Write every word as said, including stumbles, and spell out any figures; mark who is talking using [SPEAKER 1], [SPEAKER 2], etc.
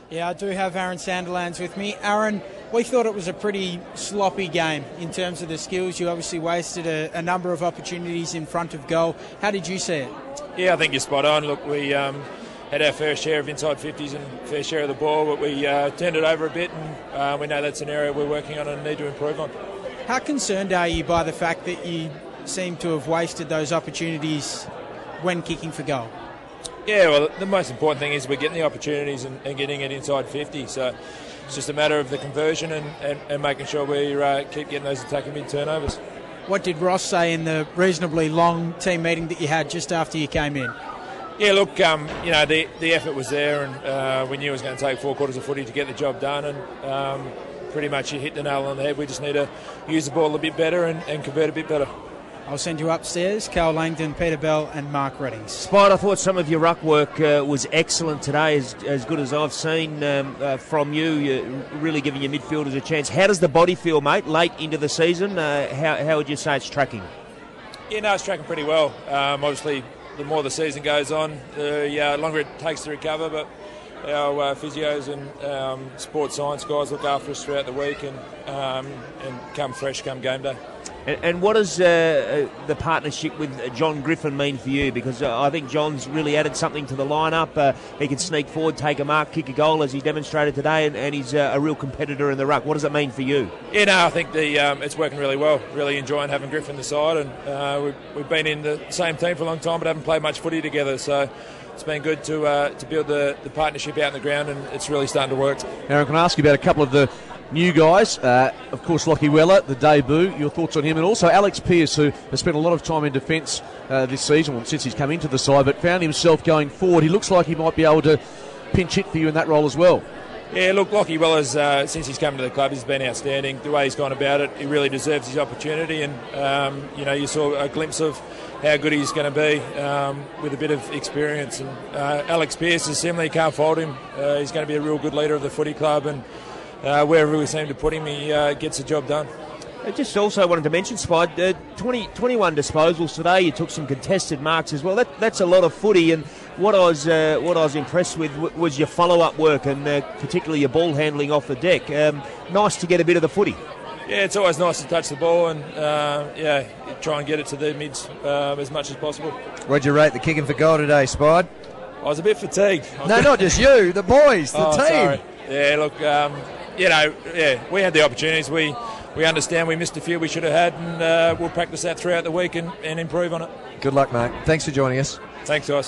[SPEAKER 1] Yeah, I do have Aaron Sandilands with me. Aaron, we thought it was a pretty sloppy game in terms of the skills. You obviously wasted a, a number of opportunities in front of goal. How did you see it?
[SPEAKER 2] Yeah, I think you're spot on. Look, we um, had our fair share of inside fifties and fair share of the ball, but we uh, turned it over a bit, and uh, we know that's an area we're working on and need to improve on.
[SPEAKER 1] How concerned are you by the fact that you seem to have wasted those opportunities when kicking for goal?
[SPEAKER 2] Yeah, well, the most important thing is we're getting the opportunities and, and getting it inside fifty. So it's just a matter of the conversion and, and, and making sure we uh, keep getting those attacking mid-turnovers.
[SPEAKER 1] What did Ross say in the reasonably long team meeting that you had just after you came in?
[SPEAKER 2] Yeah, look, um, you know, the the effort was there, and uh, we knew it was going to take four quarters of footy to get the job done, and um, pretty much you hit the nail on the head. We just need to use the ball a bit better and, and convert a bit better.
[SPEAKER 1] I'll send you upstairs. Cal Langdon, Peter Bell and Mark Reddings.
[SPEAKER 3] Spide, I thought some of your ruck work uh, was excellent today, as, as good as I've seen um, uh, from you. You're really giving your midfielders a chance. How does the body feel, mate, late into the season? Uh, how, how would you say it's tracking?
[SPEAKER 2] Yeah, no, it's tracking pretty well. Um, obviously, the more the season goes on, the yeah, longer it takes to recover, but our uh, physios and um, sports science guys look after us throughout the week and, um, and come fresh come game day.
[SPEAKER 3] And, and what does uh, the partnership with John Griffin mean for you? Because uh, I think John's really added something to the lineup. Uh, he can sneak forward, take a mark, kick a goal, as he demonstrated today, and, and he's uh, a real competitor in the ruck. What does it mean for you?
[SPEAKER 2] Yeah, no, I think the um, it's working really well. Really enjoying having Griffin on the side, and uh, we've, we've been in the same team for a long time, but haven't played much footy together. So it's been good to uh, to build the, the partnership out on the ground, and it's really starting to work.
[SPEAKER 4] Aaron, can I ask you about a couple of the new guys? Uh, of course, Lockie Weller, the debut. Your thoughts on him, and also Alex Pearce, who has spent a lot of time in defence uh, this season, well, since he's come into the side, but found himself going forward. He looks like he might be able to pinch hit for you in that role as well.
[SPEAKER 2] Yeah, look, Lockie Weller's, uh, since he's come to the club, he's been outstanding. The way he's gone about it, he really deserves his opportunity, and um, you know, you saw a glimpse of how good he's going to be um, with a bit of experience. And uh, Alex Pearce is similar, you can't fault him. Uh, he's going to be a real good leader of the footy club, and uh, wherever we seem to put him, he uh, gets the job done.
[SPEAKER 3] I just also wanted to mention, Spide, uh, twenty, twenty-one disposals today. You took some contested marks as well. That, that's a lot of footy, and what I was uh, what I was impressed with w- was your follow-up work, and uh, particularly your ball handling off the deck. Um, nice to get a bit of the footy.
[SPEAKER 2] Yeah, it's always nice to touch the ball and uh, yeah, try and get it to the mids uh, as much as possible.
[SPEAKER 5] What'd you rate the kicking for goal today, Spide?
[SPEAKER 2] I was a bit fatigued.
[SPEAKER 5] No, not just you, the boys, the
[SPEAKER 2] oh,
[SPEAKER 5] team.
[SPEAKER 2] Sorry. Yeah, look, um, you know, yeah, we had the opportunities. We we understand we missed a few we should have had, and uh, we'll practice that throughout the week and, and improve on it.
[SPEAKER 5] Good luck, mate. Thanks for joining us.
[SPEAKER 2] Thanks, guys.